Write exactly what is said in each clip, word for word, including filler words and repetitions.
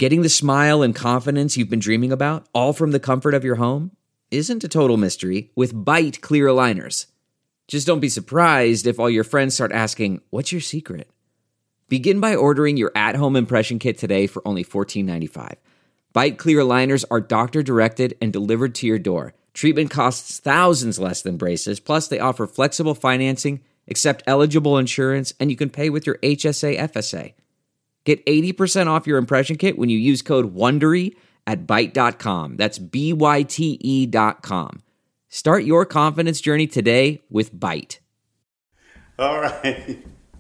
Getting the smile and confidence you've been dreaming about, all from the comfort of your home, isn't a total mystery with Byte clear aligners. Just don't be surprised if all your friends start asking, "What's your secret?" Begin by ordering your at-home impression kit today for only fourteen ninety-five. Byte clear aligners are doctor-directed and delivered to your door. Treatment costs thousands less than braces, plus they offer flexible financing, accept eligible insurance, and you can pay with your H S A F S A. Get eighty percent off your impression kit when you use code WONDERY at byte dot com. That's B Y T E dot com. Start your confidence journey today with Byte. All right.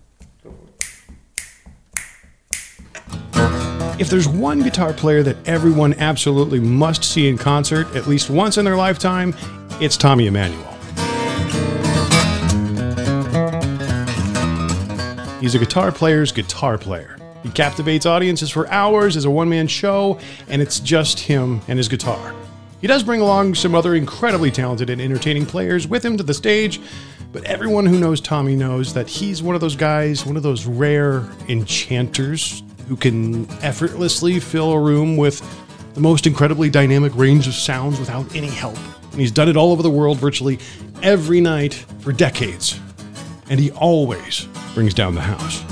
If there's one guitar player that everyone absolutely must see in concert at least once in their lifetime, it's Tommy Emmanuel. He's a guitar player's guitar player. He captivates audiences for hours as a one-man show, and it's just him and his guitar. He does bring along some other incredibly talented and entertaining players with him to the stage, but everyone who knows Tommy knows that he's one of those guys, one of those rare enchanters who can effortlessly fill a room with the most incredibly dynamic range of sounds without any help. And he's done it all over the world virtually every night for decades. And he always brings down the house.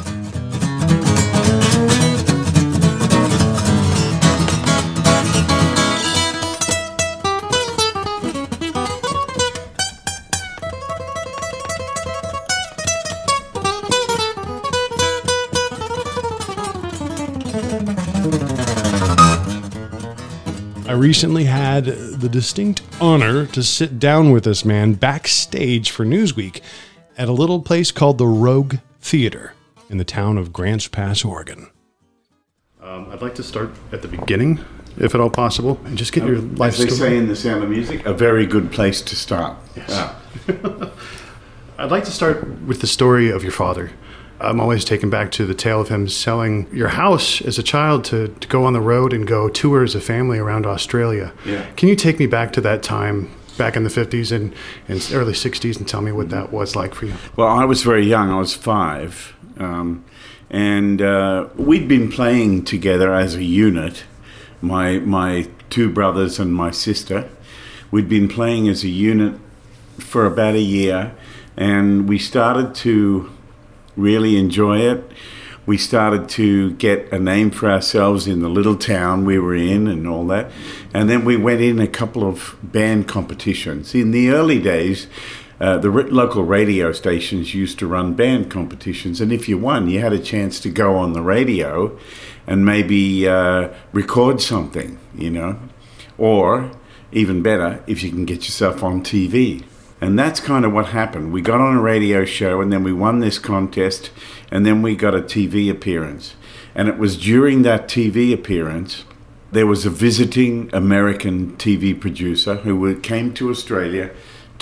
I recently had the distinct honor to sit down with this man backstage for Newsweek at a little place called the Rogue Theater in the town of Grants Pass, Oregon. Um, I'd like to start at the beginning, if at all possible, and just get um, your life story. As they say in The Sound of Music, a very good place to start. Yes. Ah. I'd like to start with the story of your father. I'm always taken back to the tale of him selling your house as a child to, to go on the road and go tour as a family around Australia. Yeah. Can you take me back to that time, back in the fifties and, and early sixties, and tell me what that was like for you? Well, I was very young. I was five. Um, and uh, we'd been playing together as a unit, my, my two brothers and my sister. We'd been playing as a unit for about a year, and we started to really enjoy it. We started to get a name for ourselves in the little town we were in and all that. And then we went in a couple of band competitions. In the early days, uh, the r- local radio stations used to run band competitions. And if you won, you had a chance to go on the radio and maybe uh, record something, you know. Or, even better, if you can get yourself on T V. And that's kind of what happened. We got on a radio show, and then we won this contest, and then we got a T V appearance. And it was during that T V appearance, there was a visiting American T V producer who came to Australia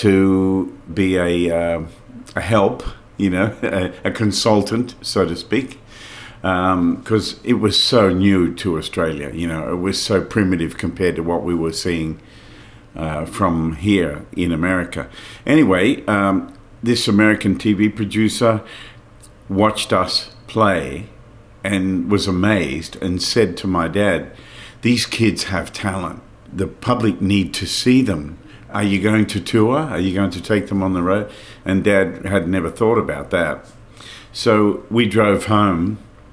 to be a, uh, a help, you know, a, a consultant, so to speak, because um, it was so new to Australia. You know, it was so primitive compared to what we were seeing Uh, from here in America. Anyway, um, this American T V producer watched us play and was amazed and said to my dad, "These kids have talent. The public need to see them. Are you going to tour? Are you going to take them on the road?" And Dad had never thought about that. So we drove home,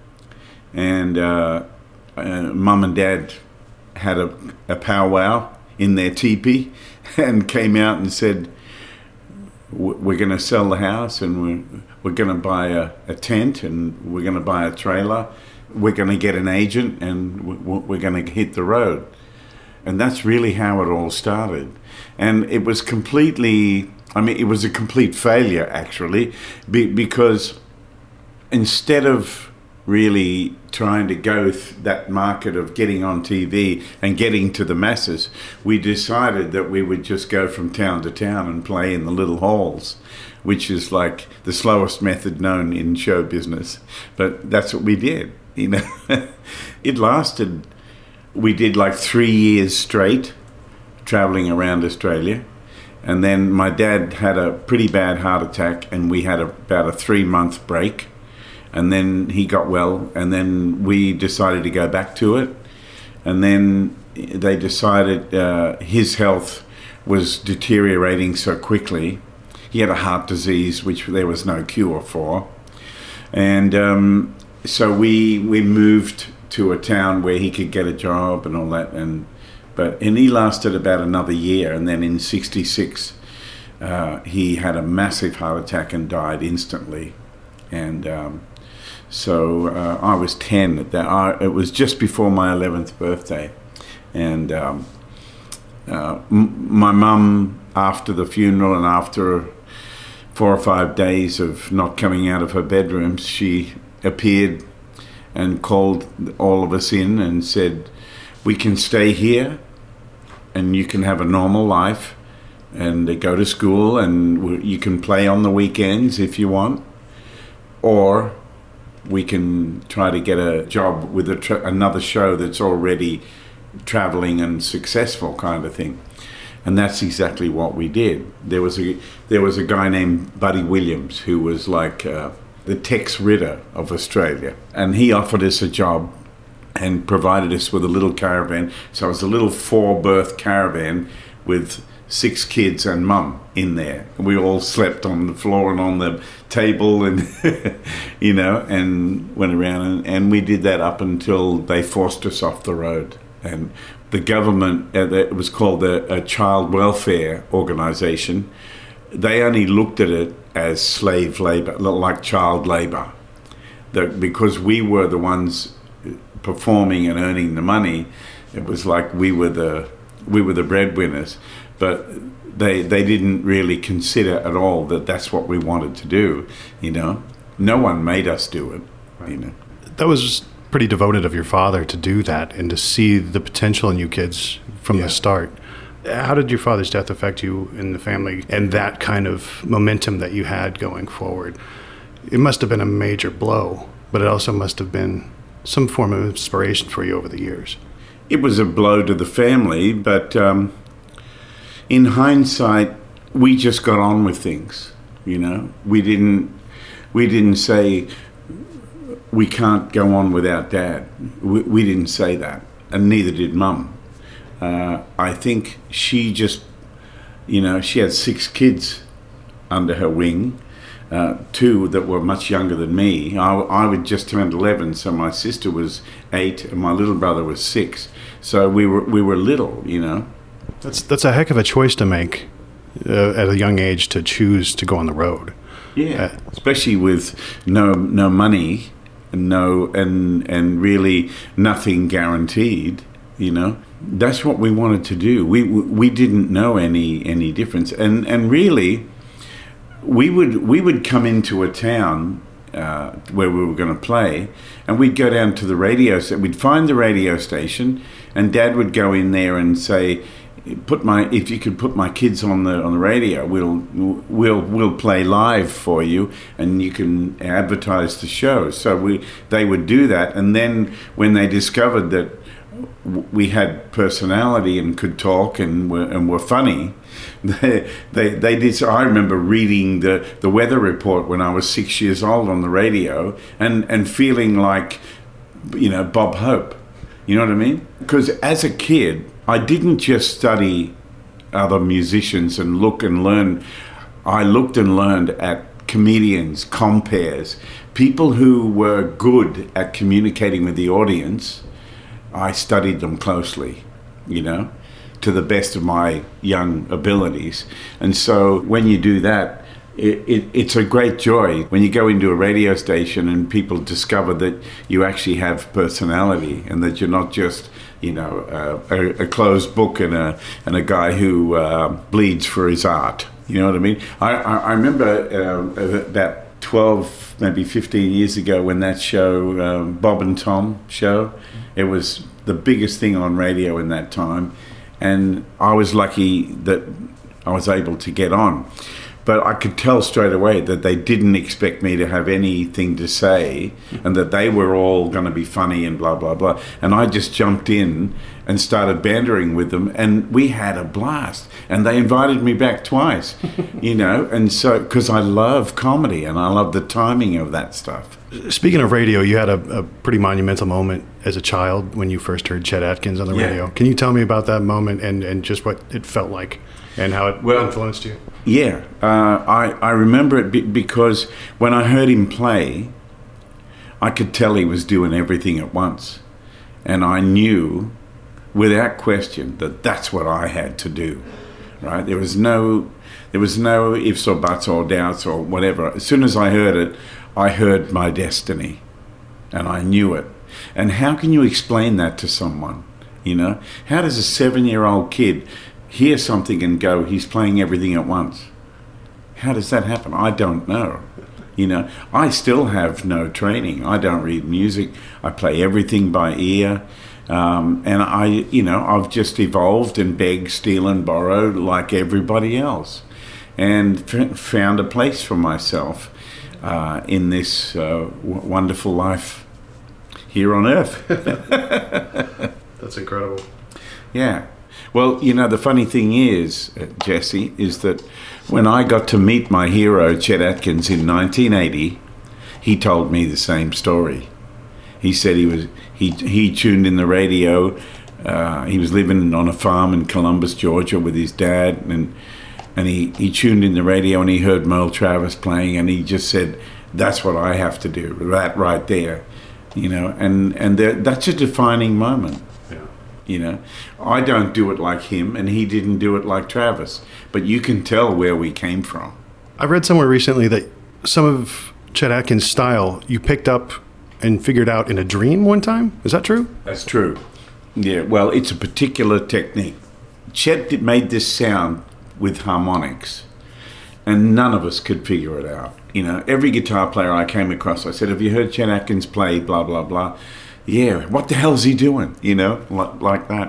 and uh, uh, Mum and Dad had a, a powwow in their teepee and came out and said, "We're going to sell the house, and we're, we're going to buy a, a tent, and we're going to buy a trailer. We're going to get an agent, and we're going to hit the road." And that's really how it all started. And it was completely, I mean, it was a complete failure, actually, be, because instead of really trying to go th- that market of getting on T V and getting to the masses, we decided that we would just go from town to town and play in the little halls, which is like the slowest method known in show business. But that's what we did, you know. It lasted, we did like three years straight, traveling around Australia. And then my dad had a pretty bad heart attack, and we had a, about a three-month break. And then he got well, and then we decided to go back to it. And then they decided uh, his health was deteriorating so quickly. He had a heart disease, which there was no cure for. And um, so we we moved to a town where he could get a job and all that. And but and he lasted about another year. And then in sixty-six, uh, he had a massive heart attack and died instantly. And um, so uh, I was ten at that. I, it was just before my eleventh birthday. And um, uh, m- my mum, after the funeral and after four or five days of not coming out of her bedroom, she appeared and called all of us in and said, we can stay here and you can have a normal life and go to school and you can play on the weekends if you want, or we can try to get a job with a tra- another show that's already traveling and successful kind of thing. And that's exactly what we did. There was a there was a guy named Buddy Williams who was like uh, the Tex Ritter of Australia, and he offered us a job and provided us with a little caravan. So it was a little four-berth caravan with six kids and mum in there. We all slept on the floor and on the table, and you know, and went around, and, and we did that up until they forced us off the road. And the government, uh, it was called a, a child welfare organisation. They only looked at it as slave labour, like child labour. That because we were the ones performing and earning the money, it was like we were the we were the breadwinners. But they they didn't really consider at all that that's what we wanted to do. You know, no one made us do it. Right. You know, that was pretty devoted of your father to do that and to see the potential in you kids from yeah. the start. How did your father's death affect you and the family and that kind of momentum that you had going forward? It must have been a major blow, but it also must have been some form of inspiration for you over the years. It was a blow to the family, but um, in hindsight, we just got on with things. You know, we didn't we didn't say, we can't go on without Dad. We, we didn't say that, and neither did Mum. Uh, I think she just, you know, she had six kids under her wing, uh, two that were much younger than me. I, I would just turned eleven, so my sister was eight and my little brother was six. So we were we were little, you know. That's that's a heck of a choice to make uh, at a young age, to choose to go on the road. Yeah, uh, especially with no no money. No, and and really nothing guaranteed. You know, that's what we wanted to do. We we didn't know any any difference, and and really, we would we would come into a town uh, where we were going to play, and we'd go down to the radio. So we'd find the radio station, and Dad would go in there and say, "Put my if you could put my kids on the on the radio, we'll we'll we'll play live for you, and you can advertise the show." So we they would do that, and then when they discovered that we had personality and could talk and were and were funny, they they they did. So I remember reading the the weather report when I was six years old on the radio, and and feeling like, you know, Bob Hope. You know what I mean? Because as a kid, I didn't just study other musicians and look and learn. I looked and learned at comedians, compares, people who were good at communicating with the audience. I studied them closely, you know, to the best of my young abilities. And so when you do that, It, it, it's a great joy when you go into a radio station and people discover that you actually have personality and that you're not just, you know, uh, a, a closed book and a and a guy who uh, bleeds for his art. You know what I mean? I, I, I remember uh, about twelve, maybe fifteen years ago when that show, um, Bob and Tom show, it was the biggest thing on radio in that time. And I was lucky that I was able to get on. But I could tell straight away that they didn't expect me to have anything to say and that they were all going to be funny and blah, blah, blah. And I just jumped in and started bantering with them, and we had a blast. And they invited me back twice, you know, and so because I love comedy and I love the timing of that stuff. Speaking of radio, you had a, a pretty monumental moment as a child when you first heard Chet Atkins on the Yeah. radio. Can you tell me about that moment and, and just what it felt like and how it Well, influenced you? Yeah, uh, I, I remember it be- because when I heard him play, I could tell he was doing everything at once. And I knew, without question, that that's what I had to do, right? There was no, there was no ifs or buts or doubts or whatever. As soon as I heard it, I heard my destiny, and I knew it. And how can you explain that to someone, you know? How does a seven-year-old kid hear something and go, he's playing everything at once? How does that happen? I don't know. You know, I still have no training. I don't read music. I play everything by ear. Um, and I, you know, I've just evolved and beg, steal and borrow like everybody else. And f- found a place for myself uh, in this uh, w- wonderful life here on Earth. That's incredible. Yeah. Well, you know, the funny thing is, uh, Jesse, is that when I got to meet my hero, Chet Atkins, in nineteen eighty, he told me the same story. He said he was he he tuned in the radio. Uh, he was living on a farm in Columbus, Georgia, with his dad, and and he, he tuned in the radio and he heard Merle Travis playing, and he just said, "That's what I have to do. That right there," you know. And and there, that's a defining moment. You know, I don't do it like him, and he didn't do it like Travis. But you can tell where we came from. I read somewhere recently that some of Chet Atkins' style you picked up and figured out in a dream one time. Is that true? That's true. Yeah, well, it's a particular technique. Chet did, made this sound with harmonics, and none of us could figure it out. You know, every guitar player I came across, I said, "Have you heard Chet Atkins play blah, blah, blah?" "Yeah, what the hell's he doing?" You know, like, like that.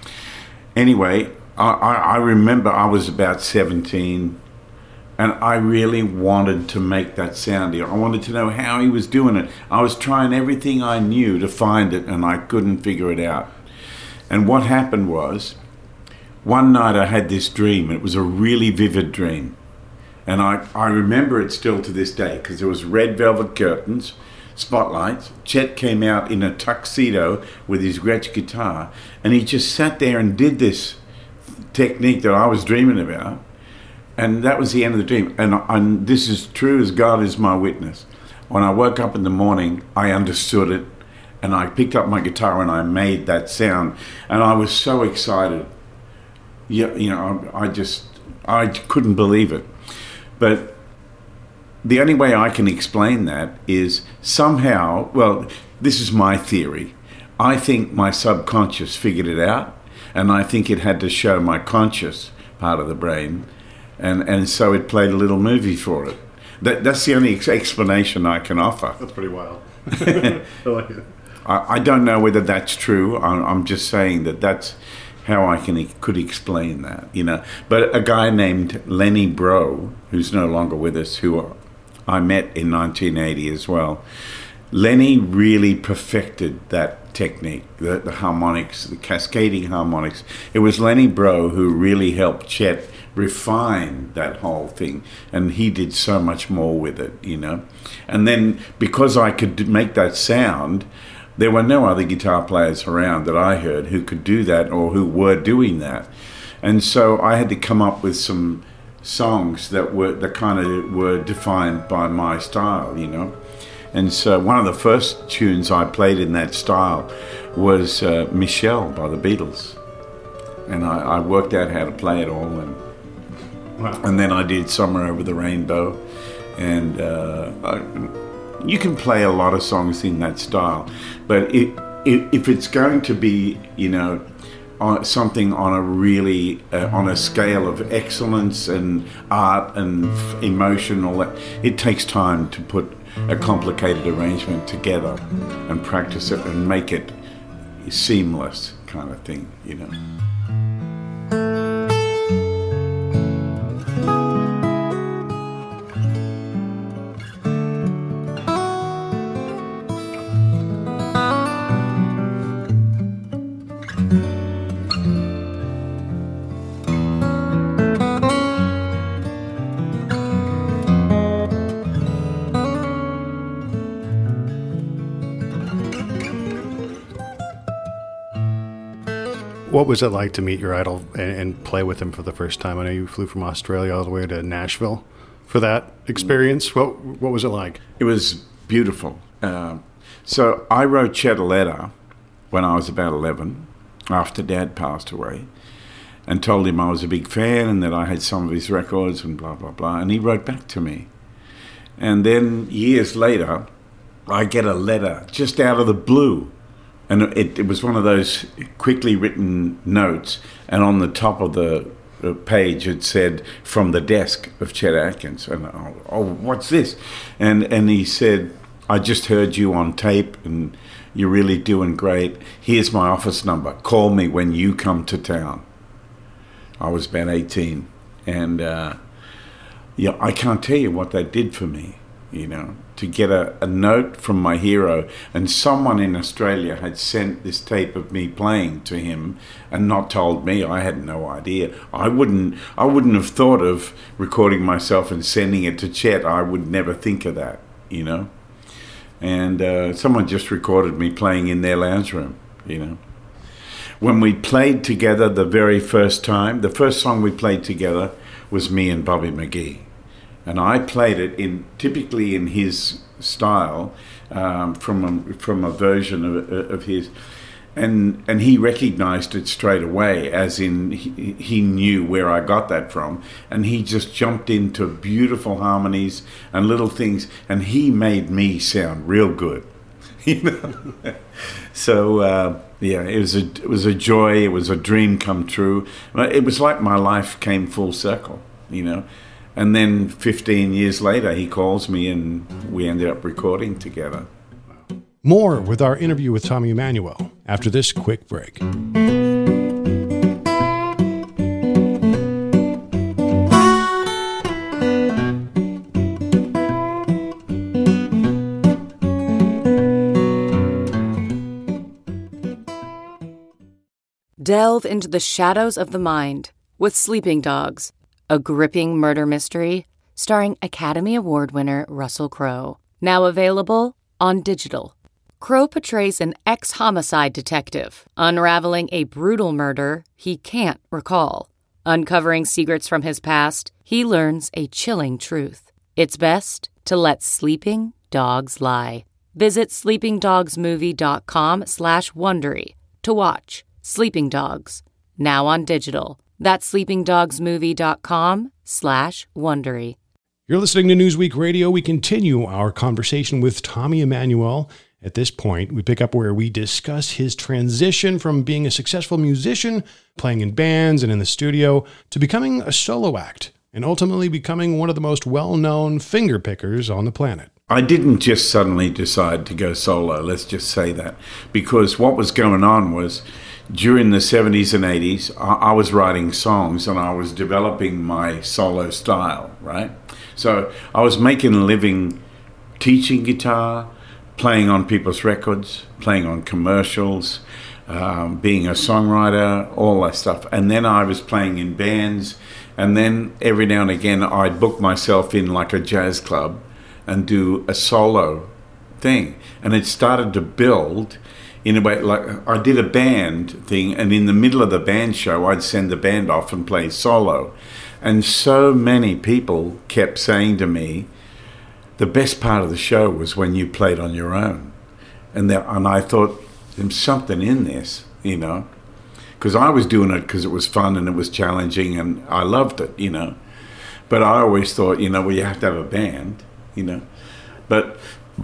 Anyway, I, I, I remember I was about seventeen, and I really wanted to make that sound. I wanted to know how he was doing it. I was trying everything I knew to find it, and I couldn't figure it out. And what happened was, one night I had this dream. It was a really vivid dream. And I, I remember it still to this day, because there was red velvet curtains, spotlights. Chet came out in a tuxedo with his Gretsch guitar, and he just sat there and did this technique that I was dreaming about, and that was the end of the dream. And, and this is true as God is my witness. When I woke up in the morning, I understood it, and I picked up my guitar and I made that sound, and I was so excited. Yeah, you know, I, I just I couldn't believe it. But the only way I can explain that is somehow, well, this is my theory. I think my subconscious figured it out, and I think it had to show my conscious part of the brain, and, and so it played a little movie for it. That, that's the only ex- explanation I can offer. That's pretty wild. I like it. I, I don't know whether that's true. I'm, I'm just saying that that's how I can could explain that, you know. But a guy named Lenny Breau, who's no longer with us, who I met in nineteen eighty as well. Lenny really perfected that technique, the, the harmonics, the cascading harmonics. It was Lenny Breau who really helped Chet refine that whole thing, and he did so much more with it, you know. And then because I could make that sound, there were no other guitar players around that I heard who could do that or who were doing that. And so I had to come up with some songs that were that kind of were defined by my style, you know. And so one of the first tunes I played in that style was uh, Michelle by the Beatles. And I, I worked out how to play it all. And, wow. and then I did Somewhere Over the Rainbow. And uh, I, you can play a lot of songs in that style. But it, it, if it's going to be, you know, on something on a really, uh, on a scale of excellence and art and f- emotion, all that, it takes time to put a complicated arrangement together and practice it and make it seamless kind of thing, you know. What was it like to meet your idol and, and play with him for the first time? I know you flew from Australia all the way to Nashville for that experience. What what was it like? It was beautiful. Uh, so I wrote Chet a letter when I was about eleven, after Dad passed away, and told him I was a big fan and that I had some of his records and blah, blah, blah. And he wrote back to me. And then years later, I get a letter just out of the blue. And it, it was one of those quickly written notes. And on the top of the page, it said, "From the desk of Chet Atkins." And, oh, oh what's this? And, and he said, "I just heard you on tape and you're really doing great. Here's my office number. Call me when you come to town." I was about eighteen. And, uh, yeah, I can't tell you what that did for me, you know, to get a, a note from my hero. And someone in Australia had sent this tape of me playing to him and not told me. I had no idea. I wouldn't, I wouldn't have thought of recording myself and sending it to Chet. I would never think of that, you know. And uh, someone just recorded me playing in their lounge room, you know. When we played together the very first time, the first song we played together was me and Bobby McGee. And I played it in typically in his style, um, from a, from a version of, of his. And and he recognized it straight away, as in he, he knew where I got that from. And he just jumped into beautiful harmonies and little things, and he made me sound real good. You know? So, uh, yeah, it was, a, it was a joy, it was a dream come true. It was like my life came full circle, you know. And then fifteen years later, he calls me and we ended up recording together. More with our interview with Tommy Emmanuel after this quick break. Delve into the shadows of the mind with Sleeping Dogs, a gripping murder mystery starring Academy Award winner Russell Crowe. Now available on digital. Crowe portrays an ex-homicide detective unraveling a brutal murder he can't recall. Uncovering secrets from his past, he learns a chilling truth. It's best to let sleeping dogs lie. Visit sleepingdogsmovie.com slash Wondery to watch Sleeping Dogs, now on digital. That's sleepingdogsmovie.com slash Wondery. You're listening to Newsweek Radio. We continue our conversation with Tommy Emmanuel. At this point, we pick up where we discuss his transition from being a successful musician, playing in bands and in the studio, to becoming a solo act, and ultimately becoming one of the most well-known finger pickers on the planet. I didn't just suddenly decide to go solo, let's just say that, because what was going on was, during the seventies and eighties, I was writing songs and I was developing my solo style, right? So I was making a living teaching guitar, playing on people's records, playing on commercials, um, being a songwriter, all that stuff. And then I was playing in bands, and then every now and again I'd book myself in like a jazz club and do a solo thing. And it started to build in a way, like I did a band thing, and in the middle of the band show, I'd send the band off and play solo. And so many people kept saying to me, the best part of the show was when you played on your own. And there, and I thought, there's something in this, you know, because I was doing it because it was fun and it was challenging and I loved it, you know. But I always thought, you know, well, you have to have a band, you know. But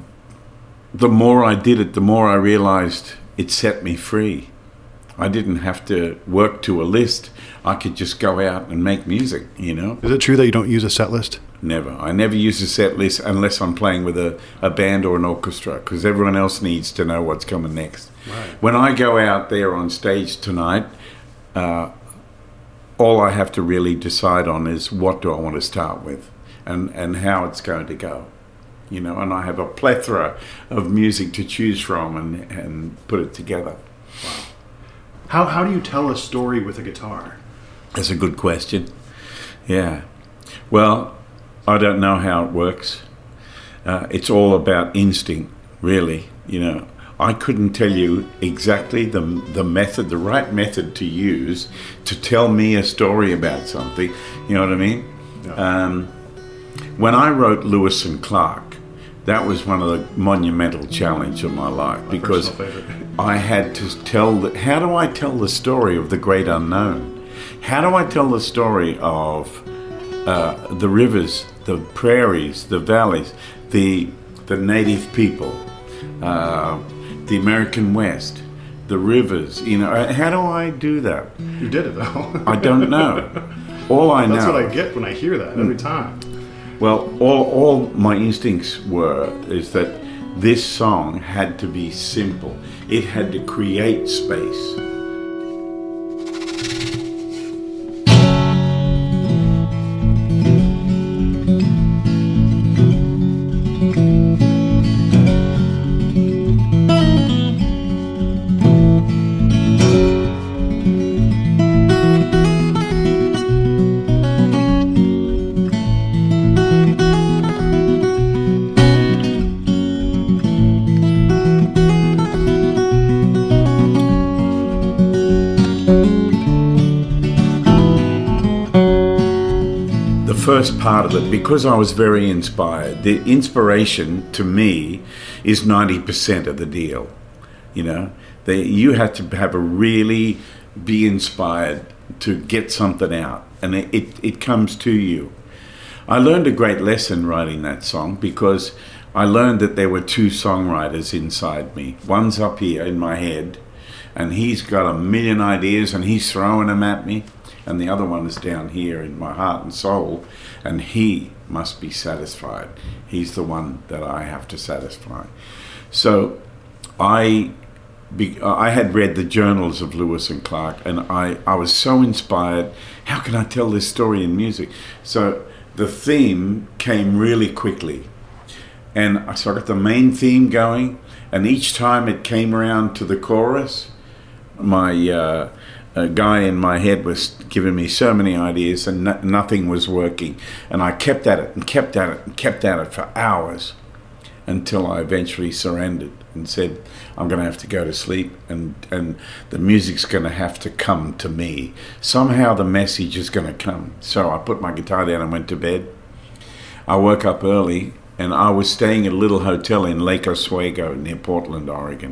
the more I did it, the more I realized it set me free. I didn't have to work to a list. I could just go out and make music, you know. Is it true that you don't use a set list? Never. I never use a set list unless I'm playing with a, a band or an orchestra, because everyone else needs to know what's coming next. Right. When I go out there on stage tonight, uh, all I have to really decide on is what do I want to start with and, and how it's going to go. You know, and I have a plethora of music to choose from and, and put it together. Wow. How how do you tell a story with a guitar? That's a good question. Yeah. Well, I don't know how it works. Uh, it's all about instinct, really. You know, I couldn't tell you exactly the the method, the right method to use to tell me a story about something. You know what I mean? Yeah. Um, when I wrote Lewis and Clark, that was one of the monumental challenges of my life, My because personal favorite. I had to tell, the, how do I tell the story of the great unknown? How do I tell the story of uh, the rivers, the prairies, the valleys, the the native people, uh, the American West, the rivers? You know, how do I do that? You did it, though. I don't know. All I know. That's what I get when I hear that every time. Well, all, all my instincts were is that this song had to be simple. It had to create space. First part of it, because I was very inspired, the inspiration to me is ninety percent of the deal. You know, they, you have to have a really be inspired to get something out, and it, it, it comes to you. I learned a great lesson writing that song, because I learned that there were two songwriters inside me. One's up here in my head, and he's got a million ideas and he's throwing them at me. And the other one is down here in my heart and soul, and he must be satisfied. He's the one that I have to satisfy. So I be, I had read the journals of Lewis and Clark, and I, I was so inspired. How can I tell this story in music? So the theme came really quickly. And so I got the main theme going, and each time it came around to the chorus, my... Uh, A guy in my head was giving me so many ideas, and no, nothing was working. And I kept at it and kept at it and kept at it for hours until I eventually surrendered and said, I'm going to have to go to sleep, and, and the music's going to have to come to me. Somehow the message is going to come. So I put my guitar down and went to bed. I woke up early, and I was staying at a little hotel in Lake Oswego near Portland, Oregon.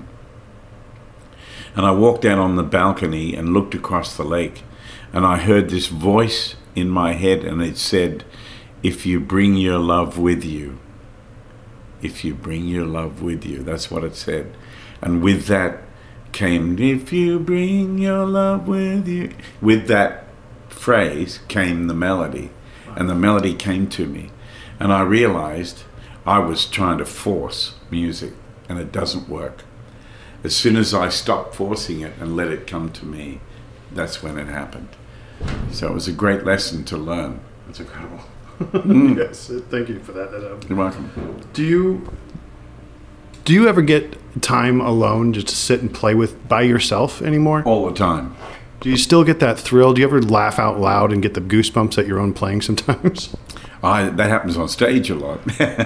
And I walked out on the balcony and looked across the lake, and I heard this voice in my head, and it said, if you bring your love with you, if you bring your love with you. That's what it said. And with that came, if you bring your love with you. With that phrase came the melody, and the melody came to me. And I realized I was trying to force music, and it doesn't work. As soon as I stopped forcing it and let it come to me, that's when it happened. So it was a great lesson to learn. That's incredible. Mm. Yes, thank you for that. Um, You're welcome. Do you do you ever get time alone just to sit and play with by yourself anymore? All the time. Do you still get that thrill? Do you ever laugh out loud and get the goosebumps at your own playing sometimes? I, that happens on stage a lot.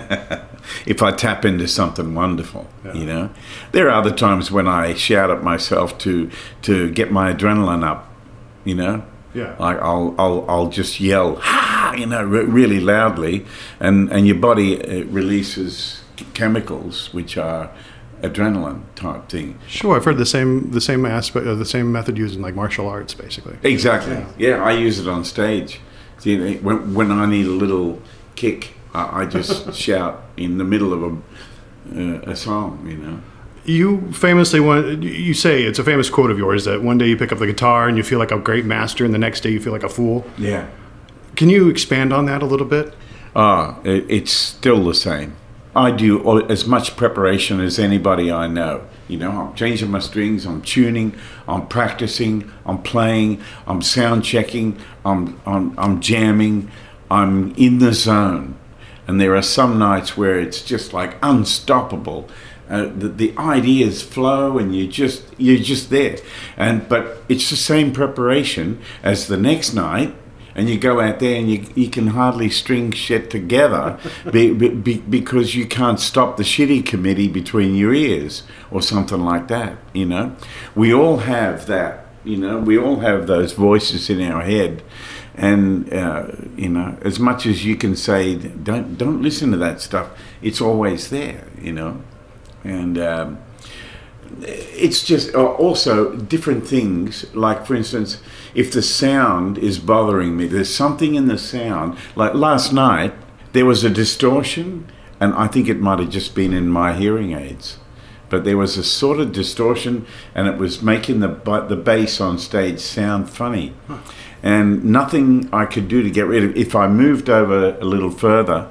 If I tap into something wonderful, yeah. You know. There are other times when I shout at myself to to get my adrenaline up, you know. Yeah. Like I'll I'll I'll just yell, ha, you know, re- really loudly, and and your body uh, releases chemicals which are adrenaline type thing. Sure, I've heard the same the same aspect, uh, the same method used in like martial arts, basically. Exactly. Yeah, yeah I use it on stage. See, when when I need a little kick, I, I just shout in the middle of a uh, a song, you know. You famously want, you say, it's a famous quote of yours, that one day you pick up the guitar and you feel like a great master, and the next day you feel like a fool. Yeah. Can you expand on that a little bit? Ah, it, it's still the same. I do all, as much preparation as anybody I know. You know, I'm changing my strings, I'm tuning, I'm practicing, I'm playing, I'm sound checking, I'm, I'm, I'm jamming, I'm in the zone. And there are some nights where it's just like unstoppable. Uh, the, the ideas flow, and you just you're just there, and but it's the same preparation as the next night, and and you go out there and you you can hardly string shit together be, be, because you can't stop the shitty committee between your ears or something like that. You know, we all have that. You know, we all have those voices in our head, and uh, you know, as much as you can say, don't don't listen to that stuff, it's always there. You know, and. Um, It's just also different things, like, for instance, if the sound is bothering me, there's something in the sound. Like last night, there was a distortion, and I think it might have just been in my hearing aids. But there was a sort of distortion, and it was making the the bass on stage sound funny. Huh. And nothing I could do to get rid of it. If I moved over a little further,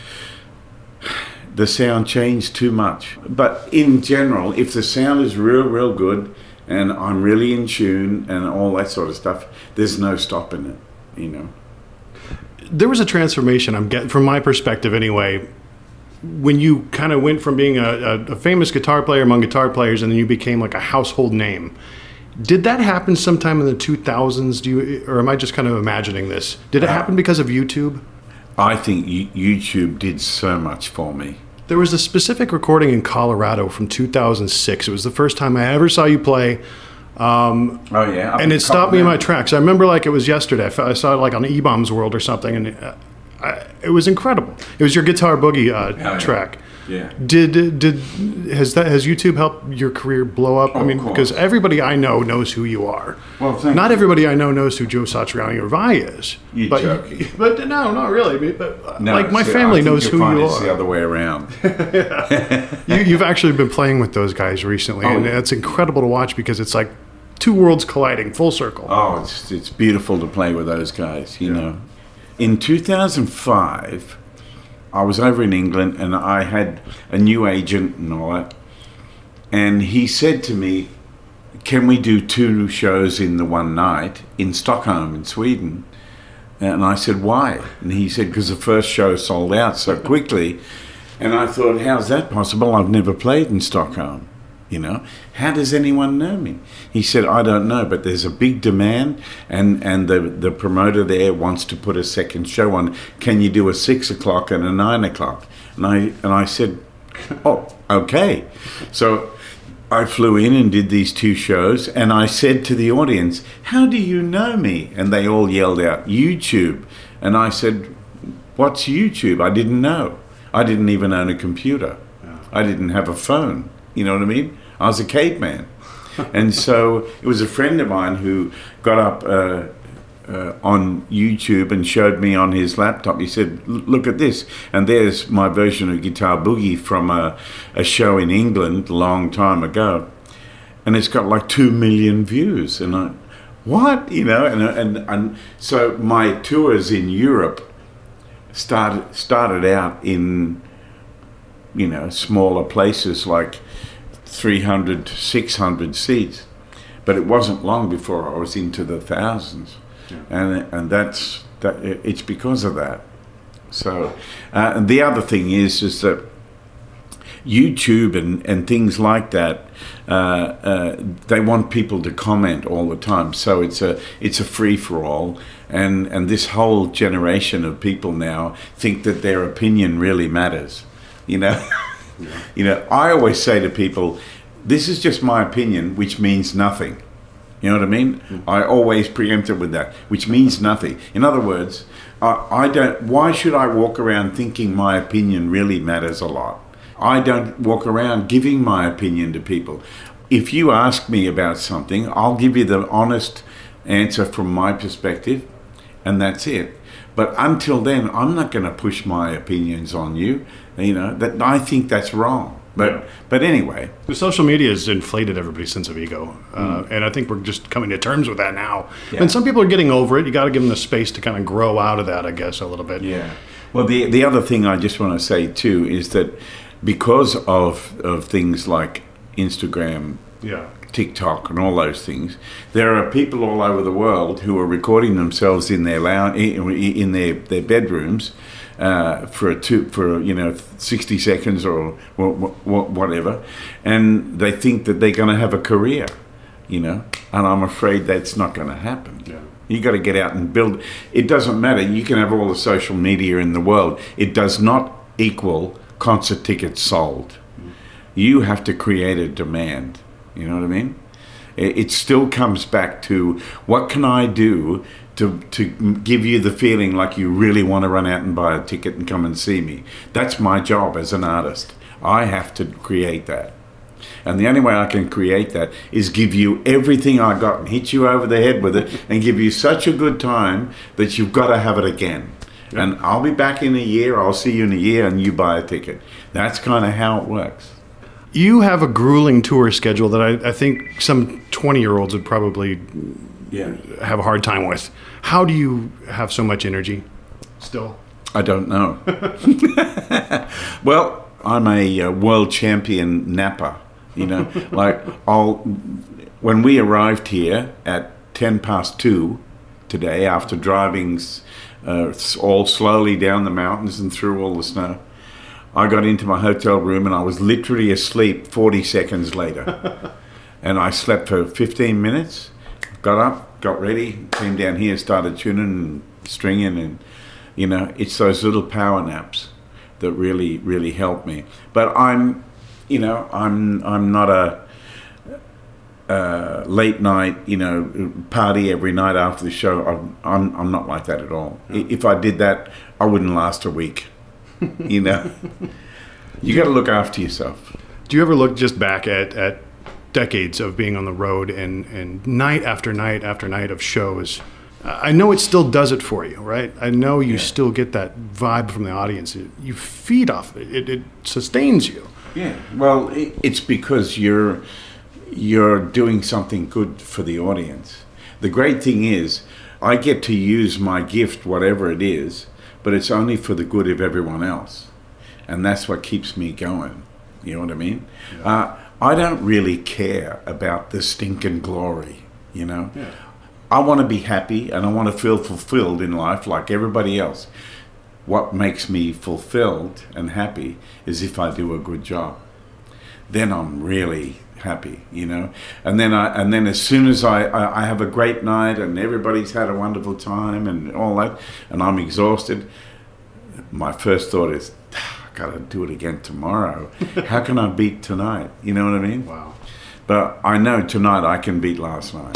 the sound changed too much. But in general, if the sound is real, real good, and I'm really in tune and all that sort of stuff, there's no stopping it, you know. There was a transformation, I'm getting, from my perspective anyway, when you kind of went from being a, a, a famous guitar player among guitar players, and then you became like a household name. Did that happen sometime in the two thousands? Do you, or am I just kind of imagining this? Did it happen because of YouTube? I think YouTube did so much for me. There was a specific recording in Colorado from two thousand six. It was the first time I ever saw you play. Um, oh, yeah. And it stopped me in my tracks. I remember like it was yesterday. I saw it like on E-Bombs World or something, and it, I, it was incredible. It was your Guitar Boogie uh, oh, yeah. track. Yeah. Did did has that has YouTube helped your career blow up? Oh, I mean, because everybody I know knows who you are. Well, thank Not you. everybody I know knows who Joe Satriani or Vi is. You're but, joking. But no, not really. But no, like my see, family I think knows you'll who find you it's are. the other way around. you, you've actually been playing with those guys recently, oh, and yeah. it's incredible to watch because it's like two worlds colliding, full circle. Oh, it's it's beautiful to play with those guys. You Yeah. know, in two thousand five. I was over in England, and I had a new agent and all that. And he said to me, can we do two shows in the one night in Stockholm in Sweden? And I said, why? And he said, because the first show sold out so quickly. And I thought, how's that possible? I've never played in Stockholm. You know, how does anyone know me? He said, I don't know, but there's a big demand, and, and the, the promoter there wants to put a second show on. Can you do a six o'clock and a nine o'clock? And I and I said, oh, okay. So I flew in and did these two shows, and I said to the audience, how do you know me? And they all yelled out, YouTube. And I said, what's YouTube? I didn't know. I didn't even own a computer. I didn't have a phone. You know what I mean? I was a caveman. And so it was a friend of mine who got up uh, uh, on YouTube and showed me on his laptop. He said, look at this. And there's my version of Guitar Boogie from a, a show in England a long time ago. And it's got like two million views. And I, what? You know, and, and, and so my tours in Europe started, started out in, you know, smaller places like three hundred, six hundred seats, but it wasn't long before I was into the thousands, yeah. and and that's that. It's because of that. So, uh, and the other thing is is that YouTube and, and things like that, uh, uh, they want people to comment all the time. So it's a it's a free for all, and and this whole generation of people now think that their opinion really matters. You know. Yeah. You know, I always say to people, this is just my opinion, which means nothing. You know what I mean? Mm-hmm. I always preempt it with that, which means nothing. In other words, I, I don't. Why should I walk around thinking my opinion really matters a lot? I don't walk around giving my opinion to people. If you ask me about something, I'll give you the honest answer from my perspective, and that's it. But until then, I'm not going to push my opinions on you. You know, that I think that's wrong. But yeah. but anyway. The social media has inflated everybody's sense of ego. Uh, mm. And I think we're just coming to terms with that now. Yeah. And some people are getting over it. You got to give them the space to kind of grow out of that, I guess, a little bit. Yeah. Well, the the other thing I just want to say, too, is that because of, of things like Instagram, yeah. TikTok and all those things, there are people all over the world who are recording themselves in their lounge, in their, their bedrooms uh, for a two, for you know sixty seconds or whatever, and they think that they're going to have a career, you know, and I'm afraid that's not going to happen. Yeah. You got to get out and build. It doesn't matter. You can have all the social media in the world. It does not equal concert tickets sold. You have to create a demand. You know what I mean? It still comes back to what can I do to to give you the feeling like you really want to run out and buy a ticket and come and see me. That's my job as an artist. I have to create that. And the only way I can create that is give you everything I got and hit you over the head with it and give you such a good time that you've got to have it again. Yeah. And I'll be back in a year, I'll see you in a year, and you buy a ticket. That's kind of how it works. You have a grueling tour schedule that I, I think some twenty-year-olds would probably yeah. have a hard time with. How do you have so much energy still? I don't know. Well, I'm a uh, world champion napper. You know, like I'll, when we arrived here at ten past two today, after driving uh, all slowly down the mountains and through all the snow, I got into my hotel room and I was literally asleep forty seconds later. And I slept for fifteen minutes, got up, got ready, came down here, started tuning and stringing, and, you know, it's those little power naps that really, really help me. But I'm... You know, I'm I'm not a uh, late night, you know, party every night after the show. I'm I'm, I'm not like that at all. No. If I did that, I wouldn't last a week. You know, you got to look after yourself. Do you ever look just back at, at decades of being on the road and, and night after night after night of shows? I know it still does it for you, right? I know you yeah. still get that vibe from the audience. You feed off it. It, it sustains you. Yeah, well, it's because you're you're doing something good for the audience. The great thing is, I get to use my gift, whatever it is, but it's only for the good of everyone else, and that's what keeps me going. You know what I mean? Yeah. Uh, I don't really care about the stinking glory. You know, yeah. I want to be happy and I want to feel fulfilled in life like everybody else. What makes me fulfilled and happy is if I do a good job. Then I'm really happy, you know. And then I, and then as soon as I, I, I have a great night and everybody's had a wonderful time and all that, and I'm exhausted, my first thought is, I gotta do it again tomorrow. How can I beat tonight? You know what I mean? Wow. But I know tonight I can beat last night.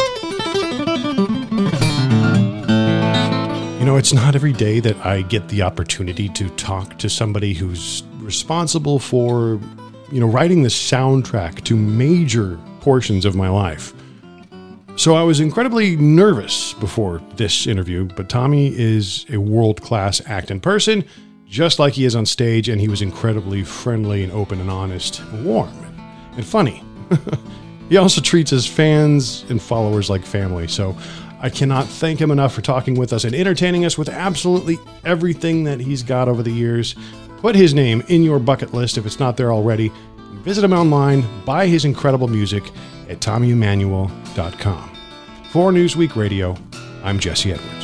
You know, it's not every day that I get the opportunity to talk to somebody who's responsible for, you know, writing the soundtrack to major portions of my life. So I was incredibly nervous before this interview, but Tommy is a world-class act in person, just like he is on stage, and he was incredibly friendly and open and honest and warm and, and funny. He also treats his fans and followers like family, so I cannot thank him enough for talking with us and entertaining us with absolutely everything that he's got over the years. Put his name in your bucket list if it's not there already. Visit him online, buy his incredible music at tommy emmanuel dot com. For Newsweek Radio, I'm Jesse Edwards.